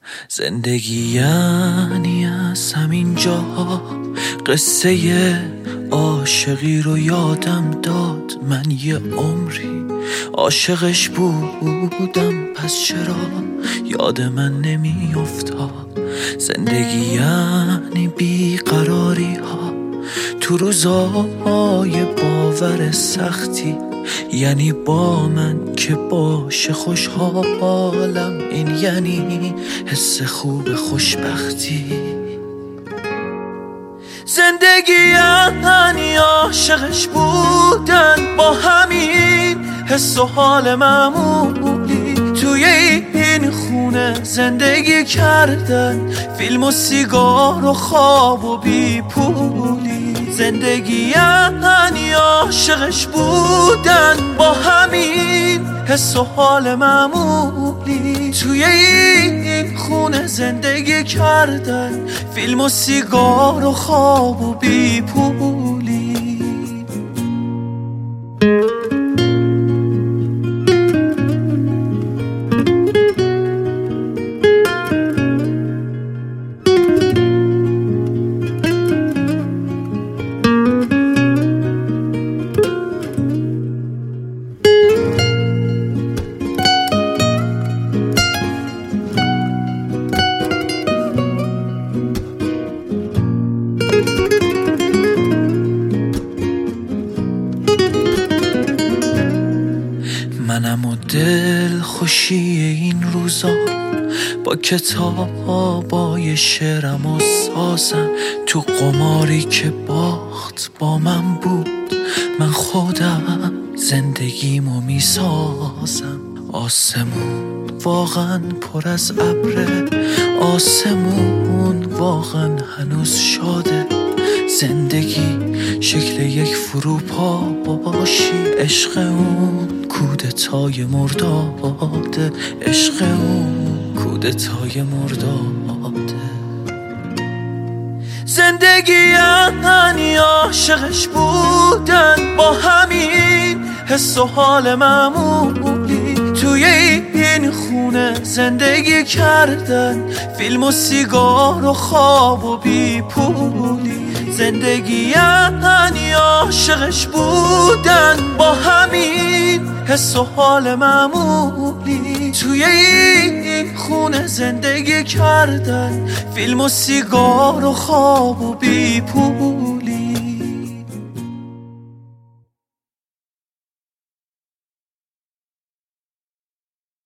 زندگی یعنی از همین جا قصه عاشقی رو یادم داد. من یه عمری عاشقش بودم، پس چرا یاد من نمی افتاد؟ زندگی یعنی بیقراری ها تو روزای باور سختی، یعنی با من که باشه خوشحالم، این یعنی حس خوب خوشبختی. زندگی یعنی عاشقش بودن با همین حس و حال معمولی، توی این خونه زندگی کردن، فیلم و سیگار و خواب و بی پولی. زندگی یعنی عاشقش بودن با همین حس و حال معمولی، توی این خونه زندگی کردن، فیلم و سیگار و خواب و بی پولی. منم و دل خوشی این روزا، با کتابای شعرم و سازم، تو قماری که باخت با من بود، من خودم زندگیمو میسازم. آسمون واقعا پر از ابره، آسمون واقعا هنوز شاده. زندگی شکل یک فروپا باشی، عشق اون کودتای مرداده، عشق اون کودتای مرداده. زندگی یعنی عاشقش بودن با همین حس و حال معمولی، توی این خونه زندگی کردن، فیلم و سیگار و خواب و بی پولی. زندگی یعنی عاشقش بودن با همین حس و حال معمولی، توی این خونه زندگی کردن، فیلم و سیگار و خواب و بی پولی.